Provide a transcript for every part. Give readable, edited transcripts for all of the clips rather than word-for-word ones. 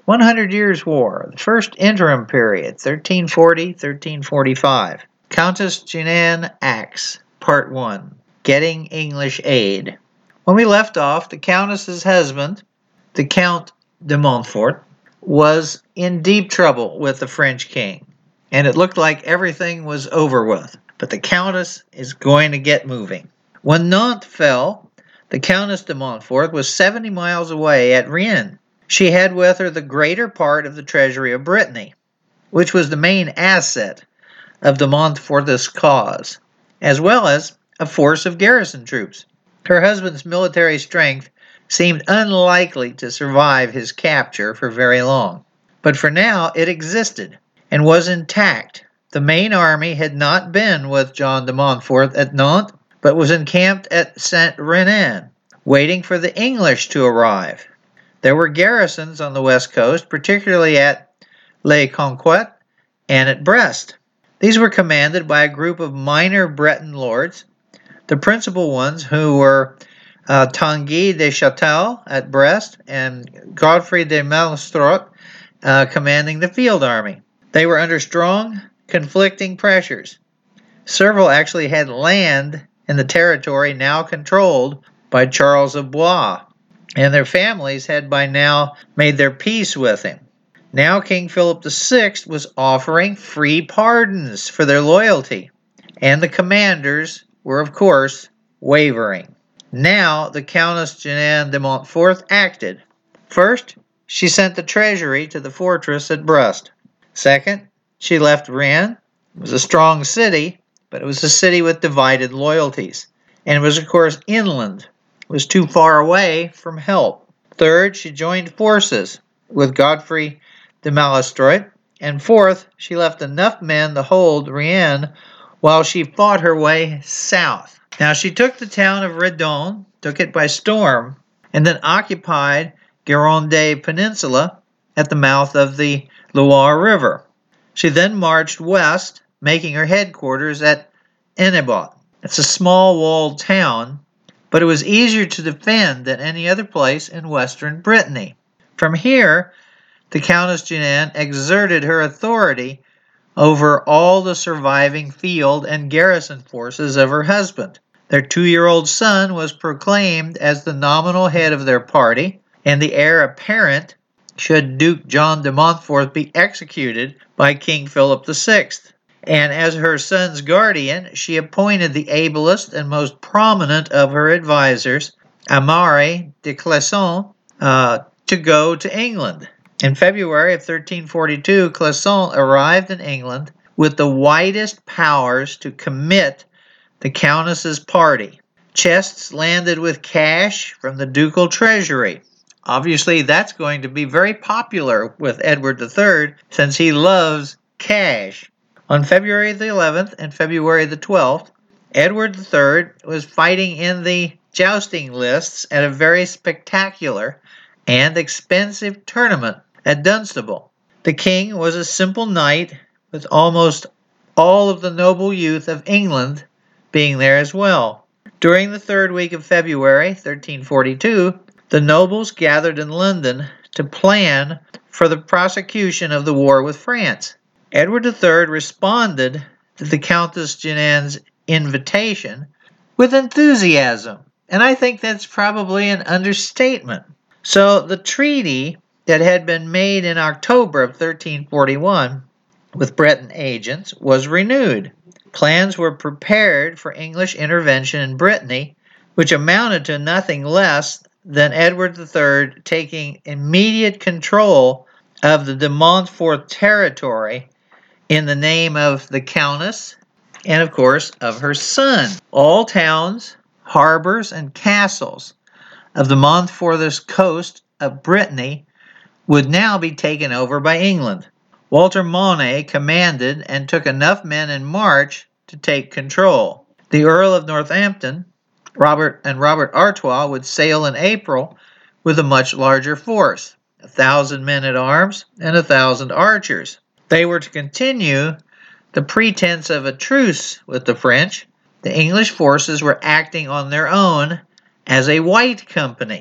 100 Years' War, the first interim period, 1340-1345. Countess Jeanne Acts, Part 1. Getting English Aid. When we left off, the Countess's husband, the Count de Montfort, was in deep trouble with the French king, and it looked like everything was over with. But the Countess is going to get moving. When Nantes fell, the Countess de Montfort was 70 miles away at Rennes. She had with her the greater part of the treasury of Brittany, which was the main asset of de Montfort's cause, as well as a force of garrison troops. Her husband's military strength seemed unlikely to survive his capture for very long. But for now it existed and was intact. The main army had not been with John de Montfort at Nantes, but was encamped at Saint-Renin, waiting for the English to arrive. There were garrisons on the west coast, particularly at Le Conquet and at Brest. These were commanded by a group of minor Breton lords, the principal ones who were Tanguy de Châtel at Brest and Godfrey de Malestroit commanding the field army. They were under strong, conflicting pressures. Several actually had land in the territory now controlled by Charles of Blois, and their families had by now made their peace with him. Now King Philip VI was offering free pardons for their loyalty, and the commanders were, of course, wavering. Now the Countess Jeanne de Montfort acted. First, she sent the treasury to the fortress at Brest. Second, she left Rennes. It was a strong city, but it was a city with divided loyalties, and it was, of course, inland. It was too far away from help. Third, she joined forces with Godfrey de Malestroit, and fourth, she left enough men to hold Rennes while she fought her way south. Now she took the town of Redon, took it by storm, and then occupied Gironde Peninsula at the mouth of the Loire River. She then marched west, making her headquarters at Hennebont. It's a small walled town, but it was easier to defend than any other place in western Brittany. From here, the Countess Jeanne exerted her authority over all the surviving field and garrison forces of her husband. Their 2-year-old son was proclaimed as the nominal head of their party, and the heir apparent should Duke John de Montfort be executed by King Philip VI. And as her son's guardian, she appointed the ablest and most prominent of her advisors, Amaury de Clisson, to go to England. In February of 1342, Clisson arrived in England with the widest powers to commit the Countess's party. Chests landed with cash from the ducal treasury. Obviously, that's going to be very popular with Edward III since he loves cash. On February the 11th and February the 12th, Edward III was fighting in the jousting lists at a very spectacular and expensive tournament at Dunstable. The king was a simple knight, with almost all of the noble youth of England being there as well. During the third week of February 1342, the nobles gathered in London to plan for the prosecution of the war with France. Edward III responded to the Countess Jeanne's invitation with enthusiasm, and I think that's probably an understatement. So the treaty that had been made in October of 1341 with Breton agents was renewed. Plans were prepared for English intervention in Brittany, which amounted to nothing less than Edward III taking immediate control of the de Montfort territory in the name of the Countess and, of course, of her son. All towns, harbors, and castles of the Montfort's coast of Brittany would now be taken over by England. Walter Mauny commanded and took enough men in March to take control. The Earl of Northampton, Robert Artois, would sail in April with a much larger force, 1,000 men at arms and 1,000 archers. They were to continue the pretense of a truce with the French. The English forces were acting on their own as a white company,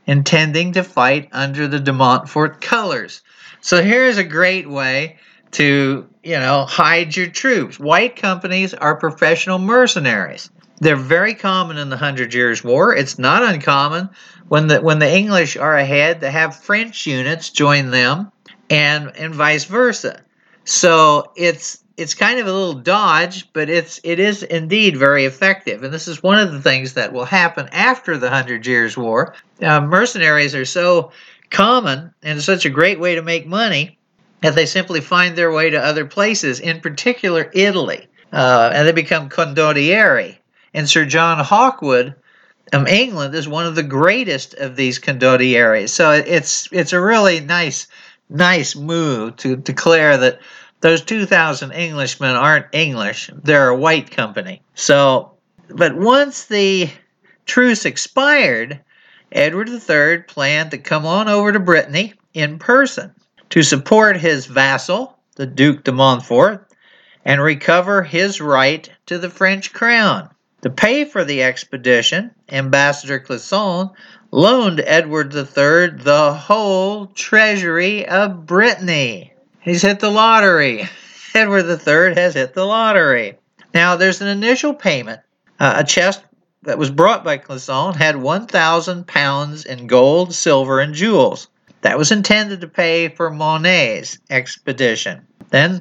intending to fight under the de Montfort colors. So here's a great way to, hide your troops. White companies are professional mercenaries. They're very common in the 100 Years' War. It's not uncommon when the English are ahead to have French units join them, and vice versa. So it's kind of a little dodge, but it is indeed very effective. And this is one of the things that will happen after the 100 Years' War. Mercenaries are so common and such a great way to make money that they simply find their way to other places, in particular Italy, and they become condottieri. And Sir John Hawkwood of England is one of the greatest of these condottieri. So it's a really nice move to declare that those 2,000 Englishmen aren't English, they're a white company. But once the truce expired, Edward III planned to come on over to Brittany in person to support his vassal, the Duc de Montfort, and recover his right to the French crown. To pay for the expedition, Ambassador Clisson loaned Edward III the whole treasury of Brittany. He's hit the lottery. Edward III has hit the lottery. Now, there's an initial payment. A chest that was brought by Clisson had 1,000 pounds in gold, silver, and jewels. That was intended to pay for Monet's expedition. Then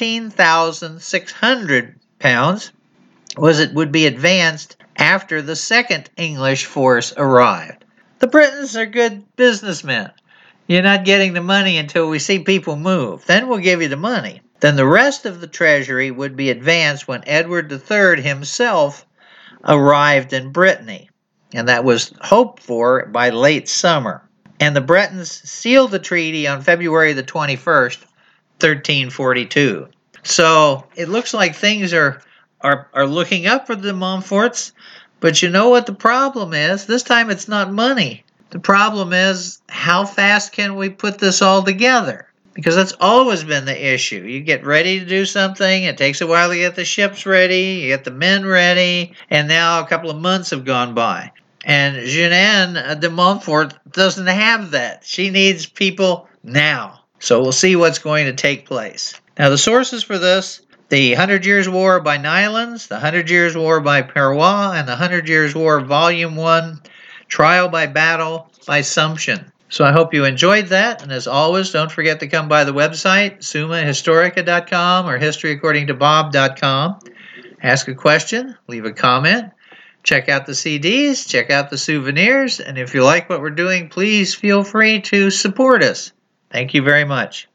13,600 pounds would be advanced after the second English force arrived. The Britons are good businessmen. You're not getting the money until we see people move. Then we'll give you the money. Then the rest of the treasury would be advanced when Edward III himself arrived in Brittany, and that was hoped for by late summer. And the Bretons sealed the treaty on February the 21st, 1342. So it looks like things are looking up for the Montforts, but you know what the problem is? This time it's not money. The problem is, how fast can we put this all together? Because that's always been the issue. You get ready to do something, it takes a while to get the ships ready, you get the men ready, and now a couple of months have gone by. And Jeanne de Montfort doesn't have that. She needs people now. So we'll see what's going to take place. Now, the sources for this: the 100 Years' War by Nylans, the 100 Years' War by Perrois, and the 100 Years' War Volume 1, Trial by Battle by Sumption. So I hope you enjoyed that, and as always, don't forget to come by the website, summahistorica.com or historyacordingtobob.com. Ask a question, leave a comment, check out the CDs, check out the souvenirs, and if you like what we're doing, please feel free to support us. Thank you very much.